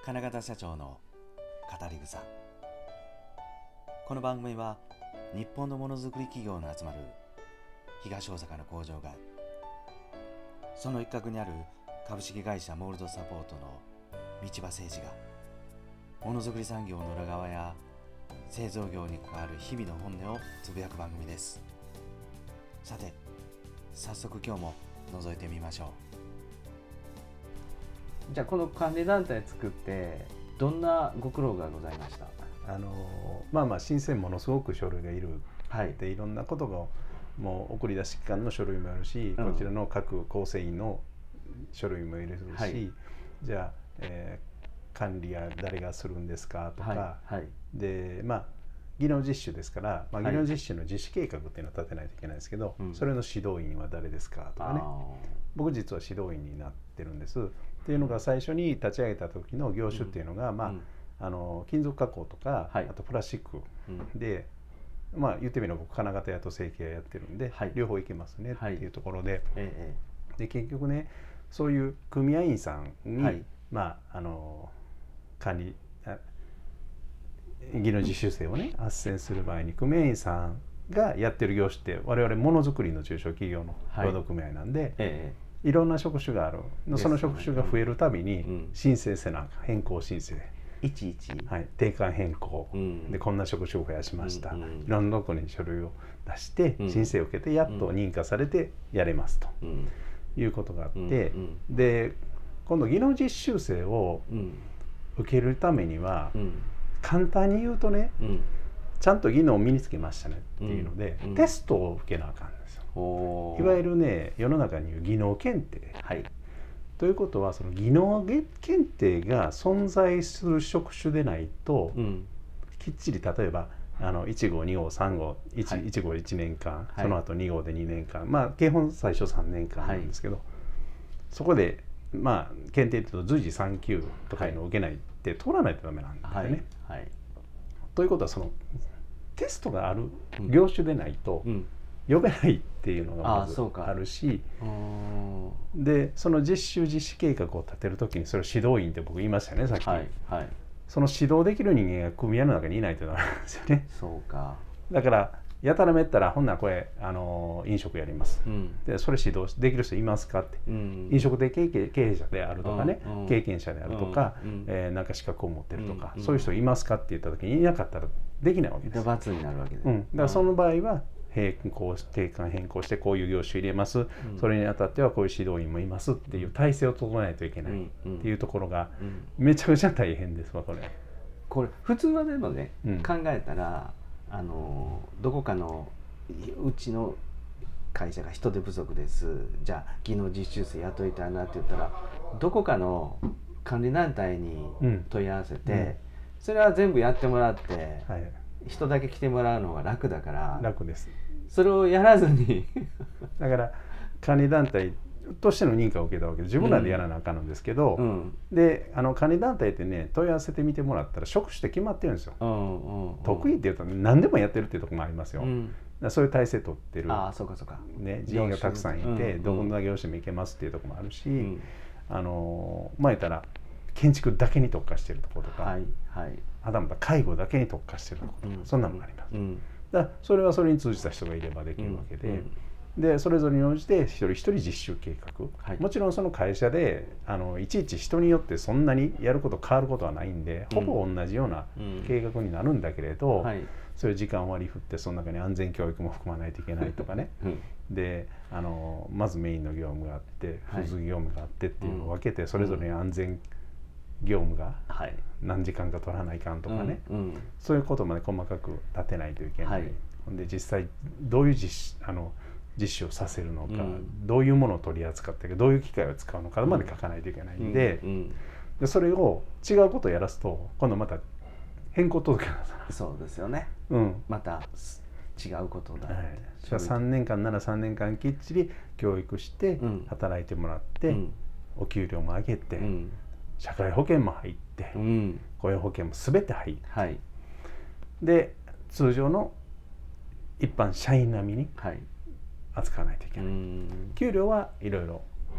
金型社長の語り草。この番組は日本のものづくり企業の集まる東大阪の工場街、その一角にある株式会社モールドサポートの道場誠二がものづくり産業の裏側や製造業に関わる日々の本音をつぶやく番組です。さて、早速今日も覗いてみましょう。じゃあこの管理団体作ってどんなご苦労がございました？ 申請ものすごく書類がいる、 はい、 でいろんなことがもう送り出し機関の書類もあるし、こちらの各構成員の書類もいるし、 はい、 じゃあ、管理は誰がするんですかとか、 はいはい、 で技能実習ですから、技能実習の実施計画っていうのを立てないといけないですけど、それの指導員は誰ですかとかね、僕実は指導員になってるんですっていうのが最初に立ち上げた時の業種っていうのが、金属加工とか、あとプラスチックで、言ってみれば僕金型屋と成形屋やってるんで、両方いけますねっていうところで、で結局ね、そういう組合員さんに、管理技能実習生をね斡旋する場合に、組合員さんがやってる業種って我々ものづくりの中小企業の労働組合なんで、いろんな職種がある。その職種が増えるたびに申請せな、変更申請、定款変更、でこんな職種を増やしました、いろんなところに書類を出して申請を受けてやっと認可されてやれますということがあって、で今度技能実習生を受けるためには、簡単に言うとね、ちゃんと技能を身につけましたねっていうので、テストを受けなあかんんですよ。いわゆるね、世の中に言う技能検定、ということは、その技能検定が存在する職種でないと、きっちり例えば1号2号3号 1号1年間、その後2号で2年間、基本最初3年間なんですけど、そこで検定っていうと随時3級とかいうのを受けないって通らないとダメなんだよね。ということは、そのテストがある業種でないと呼べないっていうのがまずあるし、でその実習実施計画を立てるときに、それを指導員って僕言いましたよね、さっき。その指導できる人間が組合の中にいないとダメなんですよね。だからやたらめったら、ほんならこれ飲食やります、でそれ指導できる人いますかって、飲食で経営者であるとかね、経験者であるとか、なんか資格を持ってるとか、そういう人いますかって言った時にいなかったらできないわけです。 罰になるわけで、 だからその場合は定款変更してこういう業種入れます、それにあたってはこういう指導員もいますっていう体制を整えないといけないっていうところがめちゃくちゃ大変ですわ、これ普通はでもね、考えたらどこかのうちの会社が人手不足です、じゃあ技能実習生雇いたいなって言ったら、どこかの管理団体に問い合わせて、それは全部やってもらって、人だけ来てもらうのが楽だから、 楽です。 それをやらずにだから管理団体としての認可を受けたわけで、自分らでやらなあかんのですけど、で管理団体ってね、問い合わせてみてもらったら職種って決まってるんですよ。得意っていうと何でもやってるっていうところもありますよ。そういう体制取ってる、人員がたくさんいて、どんな業種もいけますっていうところもあるし、言ったら建築だけに特化してるところとか、はたまた介護だけに特化してるところとか、そんなのもあります。だからそれはそれに通じた人がいればできるわけで、でそれぞれに応じて一人一人実習計画、もちろんその会社でいちいち人によってそんなにやること変わることはないんで、ほぼ同じような計画になるんだけれど、そういう時間割り振って、その中に安全教育も含まないといけないとかね、でまずメインの業務があって付随業務があってっていうのを分けて、それぞれに安全業務が何時間か取らないかんとかね、そういうことまで細かく立てないといけない。で実際どういう実習をさせるのか、どういうものを取り扱ってどういう機械を使うのかまで書かないといけないんで、でそれを違うことをやらすと今度また変更届がそうですよね、また違うことだ、 3年間なら3年間きっちり教育して働いてもらって、お給料も上げて、社会保険も入って、雇用保険も全て入って、で通常の一般社員並みに扱わないといけない。給料はいろいろ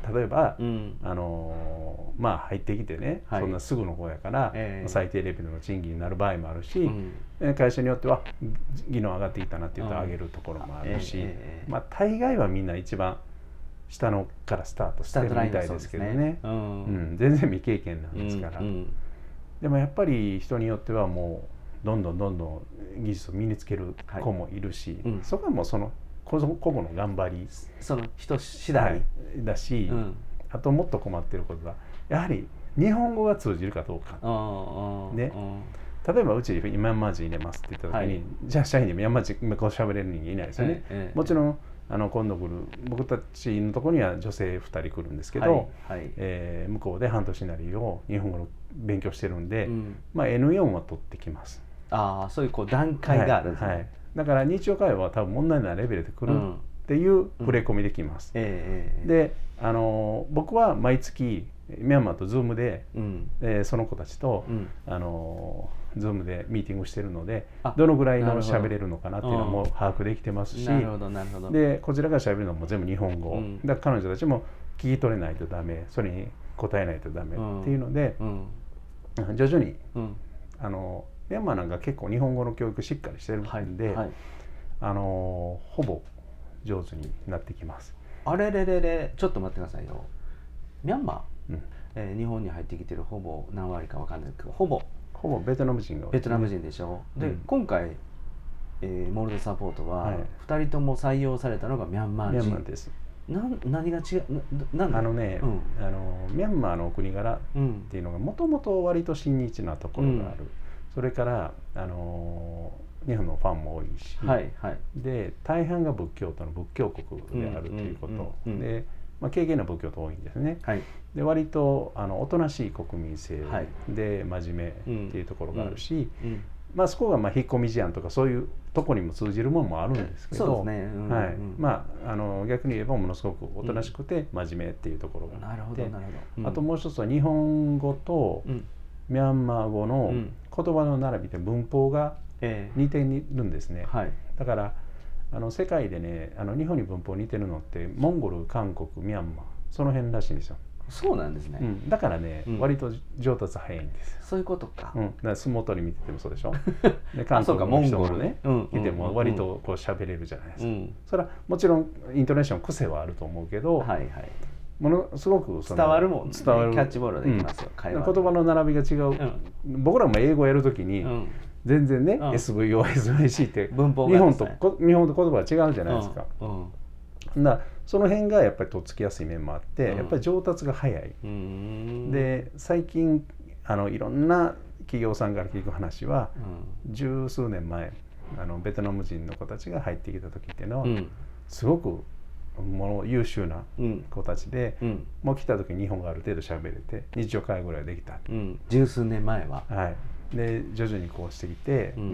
例えば、 うん、 まあ入ってきてね、 はい、 そんなすぐの方やから、最低レベルの賃金になる場合もあるし、会社によっては技能上がってきたなって言うと上げるところもあるし、まあ大概はみんな一番下のからスタートしてるみたいですけどね、全然未経験なんですから、でもやっぱり人によってはもうどんどん技術を身につける子もいるし、そこはもうその個々の頑張り、 その人次第だし、あともっと困ってることはやはり日本語が通じるかどうかで、例えばうちにミャンマー人入れますって言った時に、じゃあ社員でミャンマー人こう喋れる人間いないですよね。もちろん今度来る僕たちのところには女性2人来るんですけど、向こうで半年なりを日本語の勉強してるんで、まあ N4 は取ってきます。 そういう段階があるんですね。 だから日常会話は多分問題ないレベルで来るっていう触れ込みできます。で僕は毎月ミャンマーとズームで、その子たちと、ズームでミーティングしてるので、どのぐらいの喋れるのかなっていうのも把握できてますし、でこちらが喋るのも全部日本語、だから彼女たちも聞き取れないとダメ、それに答えないとダメっていうので、徐々に、ミャンマーなんか結構日本語の教育しっかりしてるんで、ほぼ上手になってきます。 あれれれれ、ちょっと待ってくださいよ。ミャンマー、日本に入ってきてるほぼ何割か分かんないけど、ほぼベトナム人が多い、 ベトナム人でしょ。で、今回、モールドサポートは2人とも採用されたのがミャンマー人。 ミャンマーです。 何が違う？ ミャンマーのお国柄っていうのがもともと割と親日なところがある。それから日本のファンも多いし、で大半が仏教徒の仏教国であるということで、敬虔な仏教徒多いんですね。で割とおとなしい国民性で真面目っていうところがあるし、そこが引っ込み思案とかそういうところにも通じるものもあるんですけど、逆に言えばものすごくおとなしくて真面目っていうところがあって、あともう一つは日本語とミャンマー語の言葉の並びで文法が似てるんですね。だから世界でね、日本に文法似てるのってモンゴル、韓国、ミャンマー、その辺らしいんですよ。 そうなんですね。 だからね、割と上達早いんです。 そういうことか。 だから相撲取り見ててもそうでしょ。で韓国の人もね、見ても割とこう喋れるじゃないですか。それはもちろんイントネーション癖はあると思うけど、ものすごく伝わるもんね。キャッチボールできますよ。 言葉の並びが違う。僕らも英語やるときに全然ね、SVO、SVC って日本と言葉は違うじゃないですか。その辺がやっぱりとっつきやすい面もあって、やっぱり上達が早い。で最近いろんな企業さんから聞く話は、十数年前ベトナム人の子たちが入ってきた時っていうのは、すごく優秀な子たちで、もう来た時に日本語ある程度喋れて日常会話ぐらいできた、 十数年前は。 で徐々にこうしてきて、どん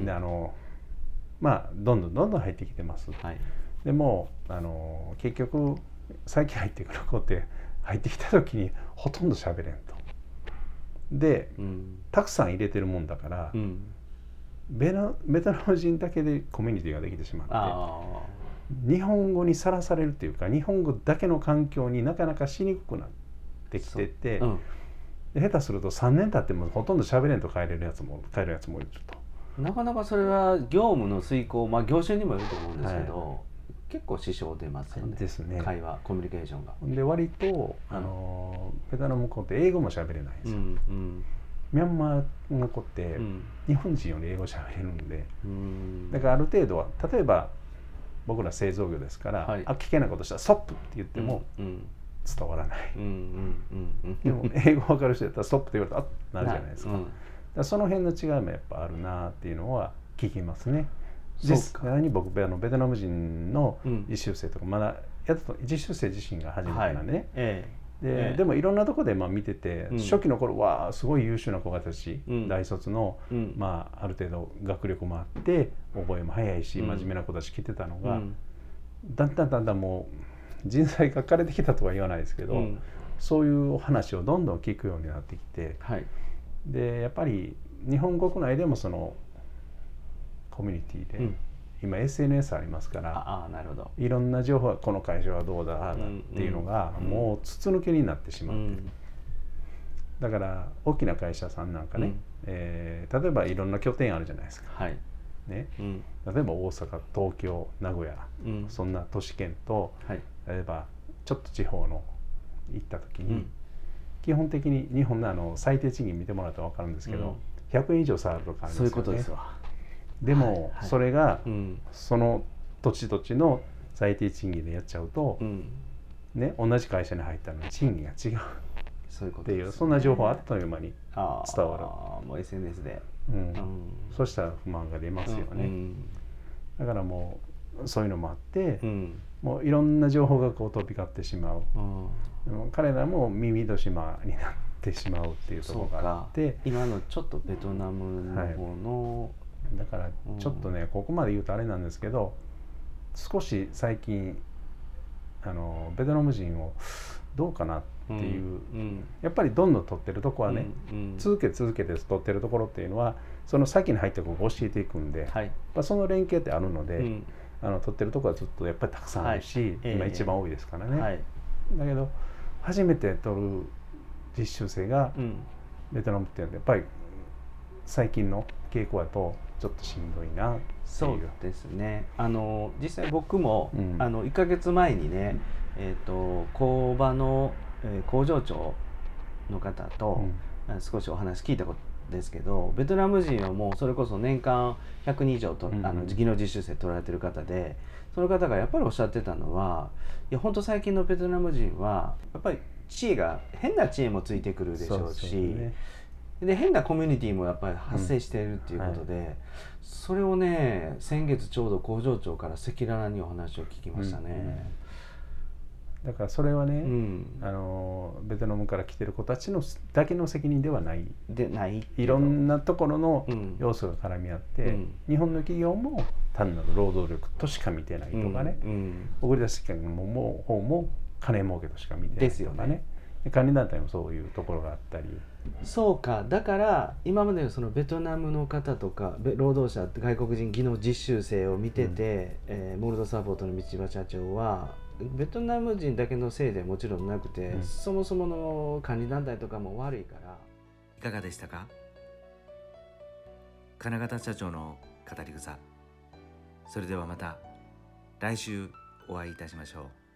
どん入ってきてます。でも結局最近入ってくる子って入ってきた時にほとんど喋れんと。で、たくさん入れてるもんだから、ベトナム人だけでコミュニティができてしまって、日本語にさらされるっていうか日本語だけの環境になかなかしにくくなってきてて、下手すると3年経ってもほとんど喋れんと帰るやつもいると。 なかなかそれは業務の遂行、業種にもよると思うんですけど、結構支障出ますよね。 ですね。 会話、コミュニケーションが。 で割とベトナム子って英語も喋れないんですよ。ミャンマーの子って日本人より英語喋れるんで、だからある程度は例えば僕ら製造業ですから、危険なことしたら「ストップ!」って言っても伝わらない。でも英語分かる人だったら「ストップ!」って言われたら「あっ」なるじゃないですか。だからその辺の違いもやっぱあるなっていうのは聞きますね。実際に僕ベトナム人の実習生とかまだやっと実習生自身が初めてなんでね、でもいろんなところで見てて、初期の頃はすごい優秀な子たち、大卒のある程度学力もあって覚えも早いし真面目な子たち来てたのが、だんだんもう人材が枯れてきたとは言わないですけど、そういう話をどんどん聞くようになってきて、でやっぱり日本国内でもそのコミュニティで今 SNS ありますから、 なるほど、 いろんな情報はこの会社はどうだっていうのがもう筒抜けになってしまって、だから大きな会社さんなんかね、例えばいろんな拠点あるじゃないですか、 はいね、例えば大阪、東京、名古屋、そんな都市圏と、例えばちょっと地方の行った時に、基本的に日本の最低賃金見てもらったら分かるんですけど、100円以上下がるとかあるんですよね。 そういうことですわ。 でも、それが、その土地土地の最低賃金でやっちゃうと、ね、同じ会社に入ったのに賃金が違うっていう、そんな情報あっという間に伝わる。 もう SNS で、 そしたら不満が出ますよね。だからもうそういうのもあって、もういろんな情報がこう飛び交ってしまう。彼らも耳戸島になってしまうっていうところがあって、 今のちょっとベトナムの方の、 だからちょっとね、ここまで言うとあれなんですけど、少し最近ベトナム人をどうかなっていう、やっぱりどんどん取ってるとこはね、続けて取ってるところっていうのはその先に入ってこう教えていくんで、その連携ってあるので、取ってるとこはずっとやっぱりたくさんあるし、今一番多いですからね。だけど初めて取る実習生がベトナムっていうのはやっぱり最近の傾向だとちょっとしんどいなっていう。 そうですね。実際僕も、1ヶ月前にね、工場の、工場長の方と、少しお話聞いたことですけど、ベトナム人はもうそれこそ年間100人以上と技能実習生取られてる方で、その方がやっぱりおっしゃってたのは、いや本当最近のベトナム人はやっぱり変な知恵もついてくるでしょうし、で変なコミュニティもやっぱり発生しているっていうことで、それをね、先月ちょうど工場長から赤裸々にお話を聞きましたね。 だからそれはね、ベトナムから来てる子たちのだけの責任ではない、いろんなところの要素が絡み合って、日本の企業も単なる労働力としか見てないとかね、送り出し機関の方も金儲けとしか見てないとかね、管理団体もそういうところがあったり。 そうか、だから今までのそのベトナムの方とか労働者、外国人技能実習生を見てて、モールドサポートの道場社長はベトナム人だけのせいでもちろんなくて、そもそもの管理団体とかも悪いから。 いかがでしたか？金型社長の語り草。それではまた来週お会いいたしましょう。